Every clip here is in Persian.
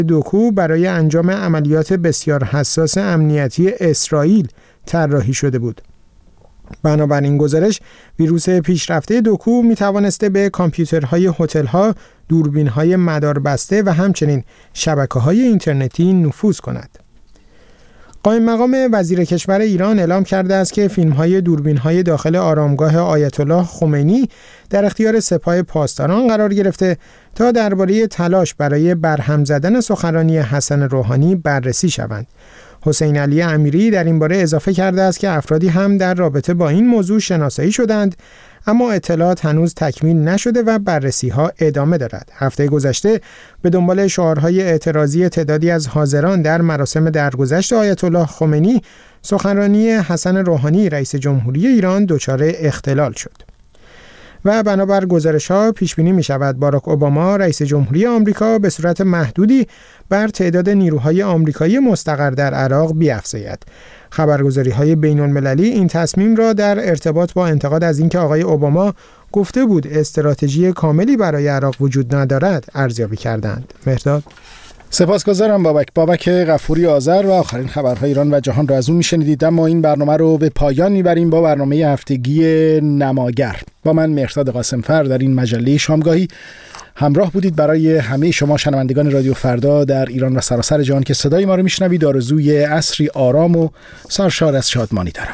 دوکو برای انجام عملیات بسیار حساس امنیتی اسرائیل طراحی شده بود. بنابراین گزارش ویروس پیشرفته دوکو می توانسته به کامپیوترهای هتل‌ها، دوربین‌های مداربسته و همچنین شبکه‌های اینترنتی نفوذ کند. قائم مقام وزیر کشور ایران اعلام کرده است که فیلم‌های دوربین‌های داخل آرامگاه آیت الله خمینی در اختیار سپاه پاسداران قرار گرفته تا درباره تلاش برای برهم زدن سخنرانی حسن روحانی بررسی شوند. حسین علی امیری در این باره اضافه کرده است که افرادی هم در رابطه با این موضوع شناسایی شدند، اما اطلاعات هنوز تکمیل نشده و بررسی‌ها ادامه دارد. هفته گذشته به دنبال شعارهای اعتراضی تعدادی از حاضران در مراسم درگذشت آیت الله خمینی، سخنرانی حسن روحانی رئیس جمهوری ایران دچار اختلال شد. و بنابر گزارش‌ها پیش بینی می‌شود باراک اوباما رئیس جمهوری آمریکا به صورت محدودی بر تعداد نیروهای آمریکایی مستقر در عراق بیفزاید. خبرگزاری‌های بین‌المللی این تصمیم را در ارتباط با انتقاد از اینکه آقای اوباما گفته بود استراتژی کاملی برای عراق وجود ندارد ارزیابی کردند. مهرداد. سپاسگزارم بابک غفوری آذر و آخرین خبرهای ایران و جهان را از اون میشنیدید. اما این برنامه رو به پایان میبریم با برنامه هفتگی نماگر. با من مهرداد قاسمفر در این مجله شامگاهی همراه بودید. برای همه شما شنوندگان رادیو فردا در ایران و سراسر جهان که صدای ما رو میشنوید آرزوی عصری آرام و سرشار از شادمانی دارم.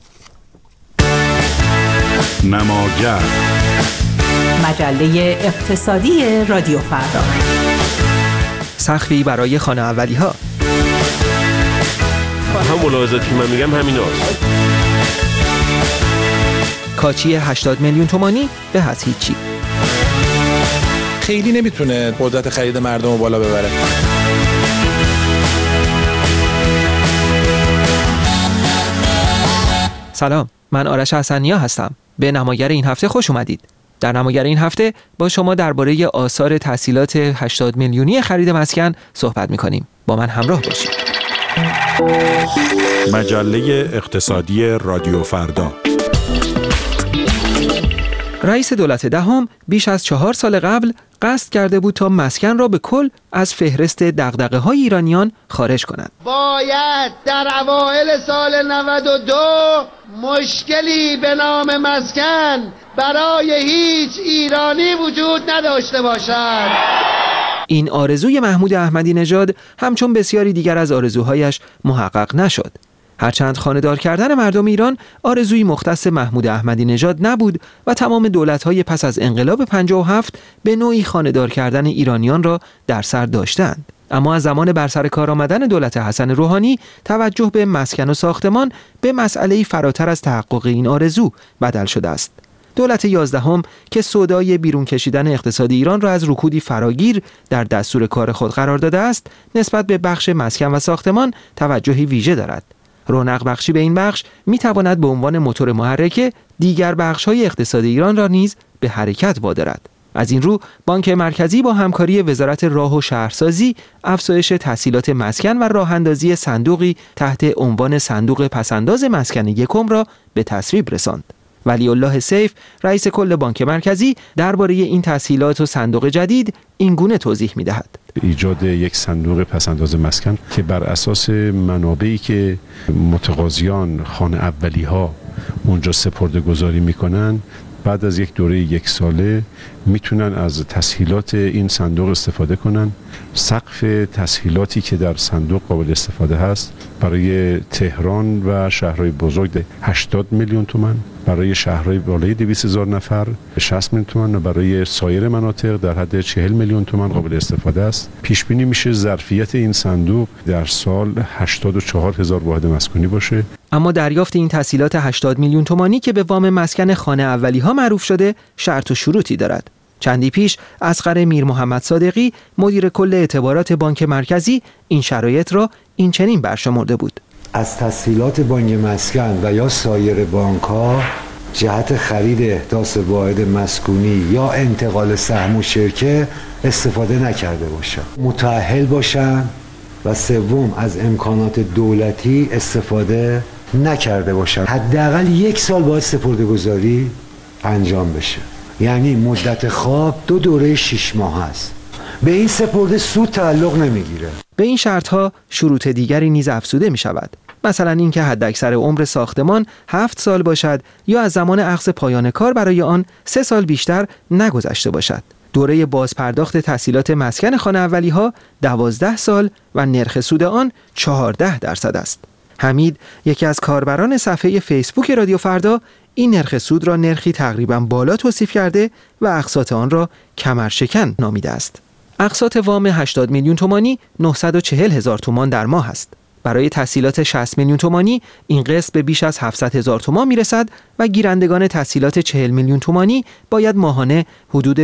نماگر، مجله اقتصادی رادیو فردا. سخفی برای خانه اولی ها. هم ملاحظاتی که من میگم همین هاست. کاچی 80 میلیون تومانی به از هیچی. خیلی نمیتونه قدرت خرید مردم رو بالا ببره. سلام، من آرش حسنیا هستم. به نماگر این هفته خوش اومدید. در نماگر این هفته با شما درباره آثار تسهیلات 80 میلیونی خرید مسکن صحبت می‌کنیم. با من همراه باشید. مجله اقتصادی رادیو فردا. رئیس دولت دهم بیش از 4 سال قبل قصد کرده بود تا مسکن را به کل از فهرست دغدغه‌های ایرانیان خارج کند. باید در اوایل سال 92 مشکلی به نام مسکن برای هیچ ایرانی وجود نداشته باشد. این آرزوی محمود احمدی نژاد همچون بسیاری دیگر از آرزوهایش محقق نشد. هرچند خانه‌دار کردن مردم ایران آرزویی مختص محمود احمدی نژاد نبود و تمام دولت‌های پس از انقلاب 57 به نوعی خانه‌دار کردن ایرانیان را در سر داشتند. اما از زمان بر سر کار آمدن دولت حسن روحانی توجه به مسکن و ساختمان به مسئله‌ای فراتر از تحقق این آرزو بدل شده است. دولت 11 که سودای بیرون کشیدن اقتصاد ایران را از رکودی فراگیر در دستور کار خود قرار داده است، نسبت به بخش مسکن و ساختمان توجهی ویژه دارد. رونق بخشی به این بخش می تواند به عنوان موتور محرک دیگر بخش‌های اقتصاد ایران را نیز به حرکت وادارد. از این رو بانک مرکزی با همکاری وزارت راه و شهرسازی افزایش تسهیلات مسکن و راه‌اندازی صندوقی تحت عنوان صندوق پسنداز مسکن یکم را به تصویب رساند. ولی الله سیف رئیس کل بانک مرکزی درباره این تسهیلات و صندوق جدید این گونه توضیح می‌دهد. ایجاد یک صندوق پسنداز مسکن که بر اساس منابعی که متقاضیان خانه اولی‌ها اونجا سپرده‌گذاری می‌کنن، بعد از یک دوره 1 ساله میتونن از تسهیلات این صندوق استفاده کنن. سقف تسهیلاتی که در صندوق قابل استفاده هست برای تهران و شهرهای بزرگ 80 میلیون تومان، برای شهرهای بالای 200,000 نفر 60 میلیون تومان و برای سایر مناطق در حد 40 میلیون تومان قابل استفاده است. پیش بینی میشه ظرفیت این صندوق در سال 84,000 واحد مسکونی باشه. اما دریافت این تسهیلات 80 میلیون تومانی که به وام مسکن خانه اولی ها معروف شده شرط و شروطی دارد. چندی پیش اصغر میر محمد صادقی مدیر کل اعتبارات بانک مرکزی این شرایط را این چنین برشمرده بود. از تسهیلات بانک مسکن و یا سایر بانک‌ها جهت خرید احداث واحد مسکونی یا انتقال سهم و شرکه استفاده نکرده باشند، متأهل باشند و سوم از امکانات دولتی استفاده نکرده باشند. حداقل 1 سال باید سپرده‌گذاری انجام بشه. یعنی مدت خواب 2 دوره 6 ماه است. به این سپرده سود تعلق نمیگیره. به این شرط‌ها شروط دیگری نیز افزوده می‌شود. مثلا اینکه حداکثر عمر ساختمان 7 سال باشد یا از زمان اخذ پایان کار برای آن 3 سال بیشتر نگذشته باشد. دوره بازپرداخت تسهیلات مسکن خانه اولی‌ها 12 سال و نرخ سود آن 14% است. حمید، یکی از کاربران صفحه فیسبوک رادیو فردا، این نرخ سود را نرخی تقریباً بالا توصیف کرده و اقساط آن را کمرشکن نامیده است. اقساط وام 80 میلیون تومانی 940 هزار تومان در ماه است. برای تسهیلات 60 میلیون تومانی این قسط به بیش از 700 هزار تومان میرسد و گیرندگان تسهیلات 40 میلیون تومانی باید ماهانه حدود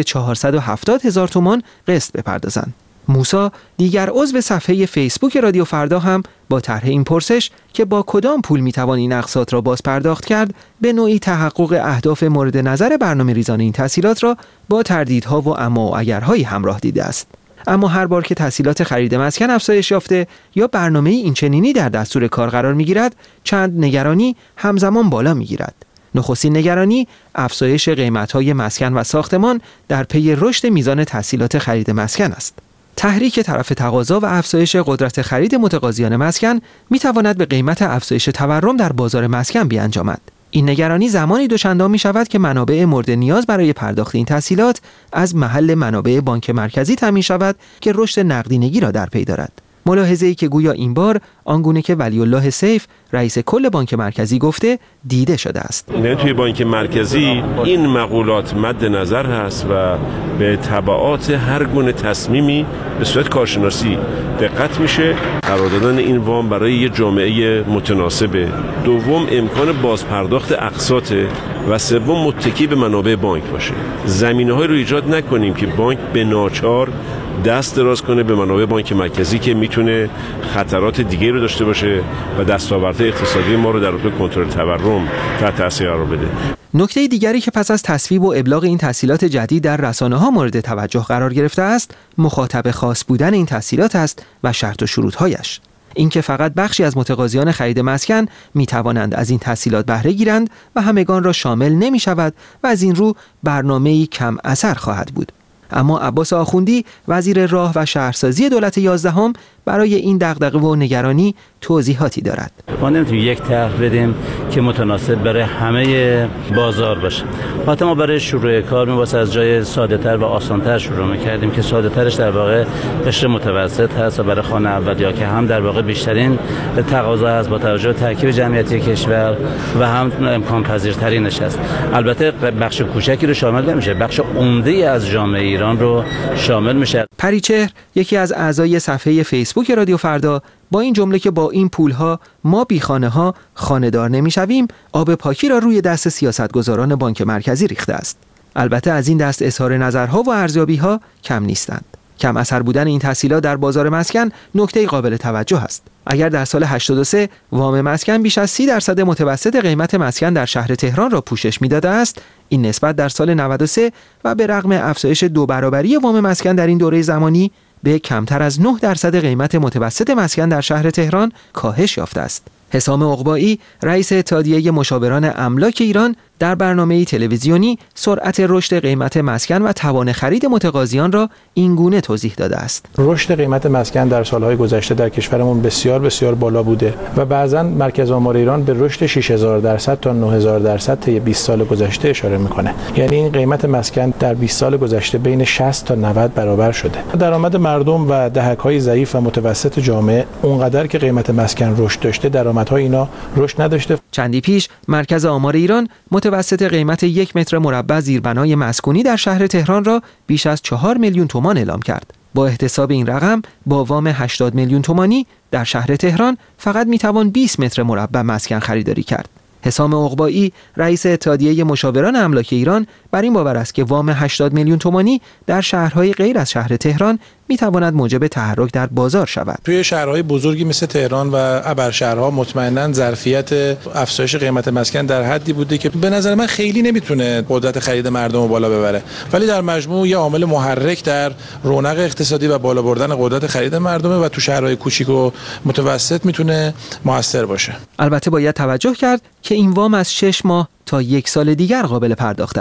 470 هزار تومان قسط بپردازند. موسی، دیگر عضو صفحه فیسبوک رادیو فردا، هم با طرح این پرسش که با کدام پول میتوان این اقساط را باز پرداخت کرد، به نوعی تحقق اهداف مورد نظر برنامه‌ریزان این تسهیلات را با تردیدها و اما و اگرهایی همراه دیده است. اما هر بار که تسهیلات خرید مسکن افزایش یافته یا برنامه این چنینی در دستور کار قرار میگیرد، چند نگرانی همزمان بالا میگیرد. نخستین نگرانی افزایش قیمت‌های مسکن و ساختمان در پی رشد میزان تسهیلات خرید مسکن است. تحریک طرف تقاضا و افزایش قدرت خرید متقاضیان مسکن میتواند به قیمت افزایش تورم در بازار مسکن بیانجامد. این نگرانی زمانی دوچندان می شود که منابع مورد نیاز برای پرداخت این تسهیلات از محل منابع بانک مرکزی تامین شود که رشد نقدینگی را در پی دارد. ملاحظه‌ای که گویا این بار آنگونه که ولی الله سیف رئیس کل بانک مرکزی گفته دیده شده است. یعنی توی بانک مرکزی این مقولات مد نظر هست و به تبعات هر گونه تصمیمی به صورت کارشناسی دقت میشه. قرار دادن این وام برای یه جامعه متناسبه. دوم، امکان بازپرداخت اقساط و سوم، متکی به منابع بانک باشه. زمینه‌های رو ایجاد نکنیم که بانک به ناچار دست دراز کنه به منابع بانک مرکزی که میتونه خطرات دیگه رو داشته باشه و دستاوردهای اقتصادی ما رو در رابطه کنترل تورم تحت تاثیر قرار بده. نکته دیگری که پس از تصویب و ابلاغ این تسهیلات جدید در رسانه‌ها مورد توجه قرار گرفته است، مخاطب خاص بودن این تسهیلات است و شرط و شروط‌هایش. اینکه فقط بخشی از متقاضیان خرید مسکن می توانند از این تسهیلات بهره گیرند و همگان را شامل نمی شود و از این رو برنامه‌ای کم اثر خواهد بود. اما عباس آخوندی، وزیر راه و شهرسازی دولت 11 برای این دغدغه و نگرانی توضیحاتی دارد. ما نمیتونیم یک طرح بدیم که متناسب برای همه بازار باشه. حتی ما برای شروع کار واسه از جای ساده‌تر و آسان‌تر شروع می‌کردیم که ساده‌ترش در واقع قشر متوسط هست و برای خانه اولیا که هم در واقع بیشترین تقاضا هست با توجه به ترکیب جمعیتی کشور و هم امکان پذیرترینش است. البته بخش کوچکی رو شامل نمیشه، بخش عمده از جامعه ایران رو شامل میشه. پریچهر، یکی از اعضای صفحه فیسبوک رادیو فردا، با این جمله که با این پولها ما بی خانه ها خانه دار نمیشویم، آب پاکی را روی دست سیاستگزاران بانک مرکزی ریخته است. البته از این دست اظهار نظرها و ارزیابی‌ها کم نیستند. کم اثر بودن این تسهیلات در بازار مسکن نکته قابل توجه است. اگر در سال 83 وام مسکن بیش از 30% متوسط قیمت مسکن در شهر تهران را پوشش می‌داده است، این نسبت در سال 93 و به رغم افزایش 2 برابری وام مسکن در این دوره زمانی به کمتر از 9% قیمت متوسط مسکن در شهر تهران کاهش یافته است. حسام عقبایی، رئیس اتحادیه مشاوران املاک ایران، در برنامه تلویزیونی سرعت رشد قیمت مسکن و توان خرید متقاضیان را اینگونه توضیح داده است. رشد قیمت مسکن در سالهای گذشته در کشورمون بسیار بسیار بالا بوده و بعضاً مرکز آمار ایران به رشد 6000% تا 9000% طی 20 سال گذشته اشاره میکنه. یعنی این قیمت مسکن در 20 سال گذشته بین 60 تا 90 برابر شده. درآمد مردم و دهک‌های ضعیف و متوسط جامعه اونقدر که قیمت مسکن رشد داشته، درآمدهای اینا رشد نداشته. چندی پیش مرکز آمار ایران متوسط قیمت 1 متر مربع زیربنای مسکونی در شهر تهران را بیش از 4 میلیون تومان اعلام کرد. با احتساب این رقم با وام 80 میلیون تومانی در شهر تهران فقط میتوان 20 متر مربع مسکن خریداری کرد. حسام عقبایی، رئیس اتحادیه مشاوران املاک ایران، بر این باور است که وام 80 میلیون تومانی در شهرهای غیر از شهر تهران میتواند موجب تحرک در بازار شود. توی شهرهای بزرگی مثل تهران و ابرشهرها مطمئناً ظرفیت افزایش قیمت مسکن در حدی بوده که به نظر من خیلی نمیتونه قدرت خرید مردم رو بالا ببره، ولی در مجموع یه عامل محرک در رونق اقتصادی و بالا بردن قدرت خرید مردمه و تو شهرهای کوچیک و متوسط میتونه موثر باشه. البته باید توجه کرد که این وام از 6 ماه تا 1 سال دیگر قابل پرداخت است.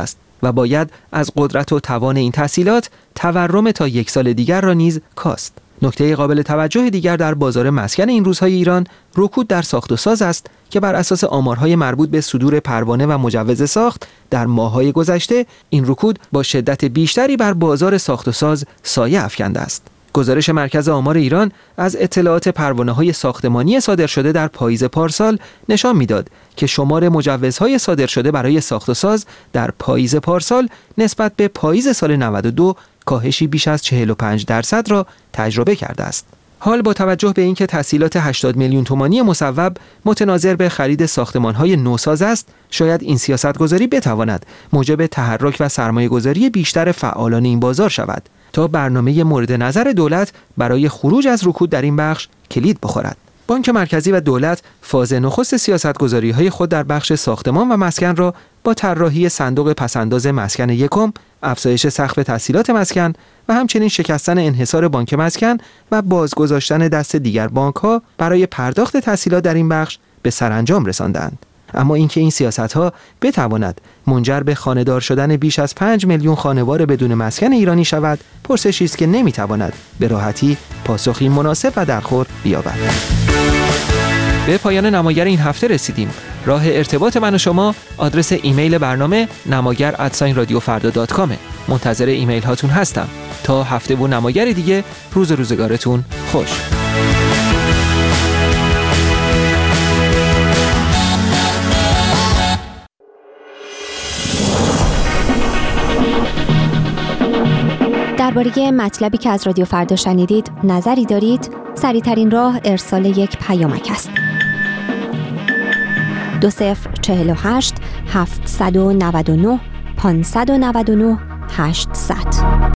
و باید از قدرت و توان این تسهیلات تورم تا 1 سال دیگر را نیز کاست. نکته قابل توجه دیگر در بازار مسکن این روزهای ایران رکود در ساخت و ساز است که بر اساس آمارهای مربوط به صدور پروانه و مجوز ساخت در ماه‌های گذشته این رکود با شدت بیشتری بر بازار ساخت و ساز سایه افکنده است. گزارش مرکز آمار ایران از اطلاعات پروانه‌های ساختمانی صادر شده در پاییز پارسال نشان می‌داد که شمار مجوزهای صادر شده برای ساخت و ساز در پاییز پارسال نسبت به پاییز سال 92 کاهشی بیش از 45% را تجربه کرده است. حال با توجه به اینکه تسهیلات 80 میلیون تومانی مصوب متناظر به خرید ساختمان‌های نوساز است، شاید این سیاست‌گذاری بتواند موجب تحرک و سرمایه‌گذاری بیشتر فعالان این بازار شود تا برنامه مورد نظر دولت برای خروج از رکود در این بخش کلید بخورد. بانک مرکزی و دولت فاز نخست سیاست‌گذاری‌های خود در بخش ساختمان و مسکن را با طراحی صندوق پس‌انداز مسکن یکم، افزایش سقف تسهیلات مسکن و همچنین شکستن انحصار بانک مسکن و بازگذاشتن دست دیگر بانک‌ها برای پرداخت تسهیلات در این بخش به سرانجام رساندند. اما اینکه این سیاست‌ها بتواند منجر به خانه‌دار شدن بیش از 5 میلیون خانوار بدون مسکن ایرانی شود، پرسشی است که نمی‌تواند به راحتی پاسخی مناسب و درخور بیابد. به پایان نماگر این هفته رسیدیم. راه ارتباط من و شما آدرس ایمیل برنامه namagar@radiofarda.com. منتظر ایمیل هاتون هستم. تا هفته و نماگر دیگه، روزگارتون خوش. درباره مطلبی که از رادیو فردا شنیدید نظری دارید؟ سریع‌ترین راه ارسال یک پیامک است. 2048 799 599 800